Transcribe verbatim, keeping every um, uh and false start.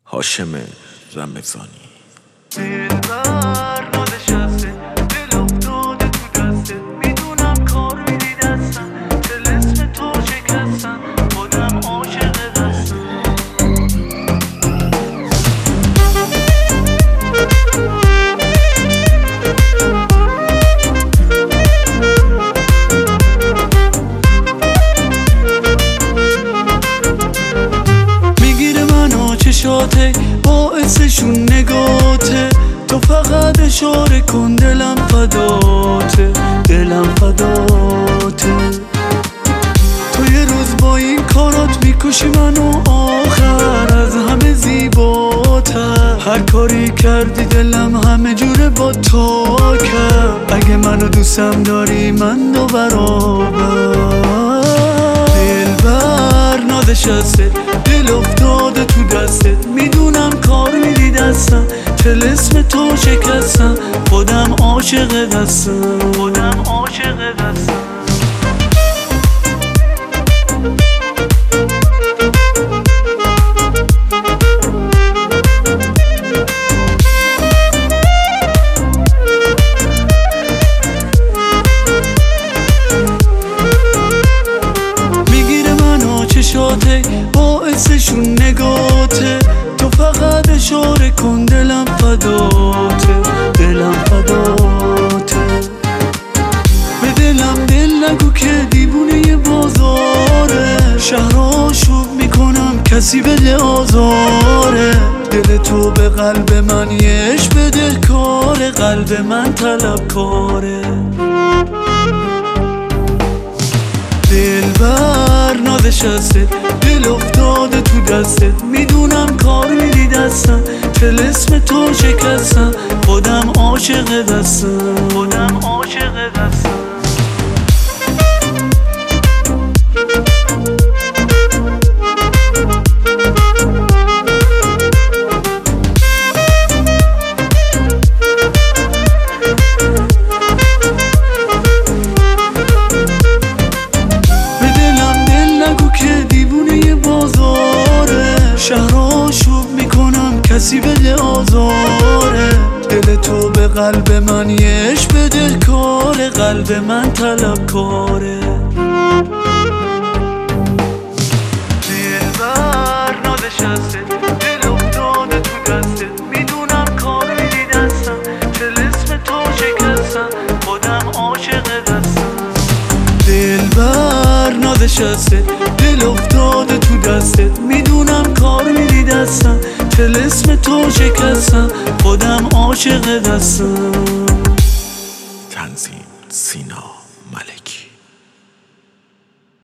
هاشم رمضانی. دلبر نادشسته، دل افتاده تو دسته، میدونم کار میدی دستم، طلسم تو شکستم، خودم عاشق دستم. میگیره منو چشاته، باعثشون نگاته، تو فقط اشاره کن دلم فداته، دلم فداته. تو یه روز با این کارات میکشی منو، آخر از همه زیباتر. هر کاری کردی دلم همه جوره با تو کرد. اگه منو دوستم داری من دو برابر. دلبر نادشسته، دل افتاده تو دستت، میدونم کار میدی دستم، طلسم تو شکستم، خودم عاشق دستم، خودم عاشق دستم. چشاته، باعثشون نگاته، تو فقط اشاره کن دلم فداته، دلم فداته. به دلم دل نگو که دیوونه بازاره، شهرها شوب میکنم کسی بده آزاره. دل تو به قلب من یش بده کاره، قلب من طلب کاره. دلبر نادشسته، دل افتاده تو دستت، میدونم کار میدی دستم، طلسم تو شکستم، خودم عاشق دستم، خودم عاشق دستم. شهرها شوب میکنم کسی بده آزاره. دل تو به قلب من یش بده کاره، قلب من طلب کاره. دلبر نادشسته، دل افتاده تو دستت، میدونم کار میدی دستم، طلسم تو شکستم، خودم عاشق دستم. دلبر نادشسته، دل افتاده تو دستت، میدونم کار میدی دستم، طلسم تو شکستم، خودم عاشق دستم. تنظیم سینا.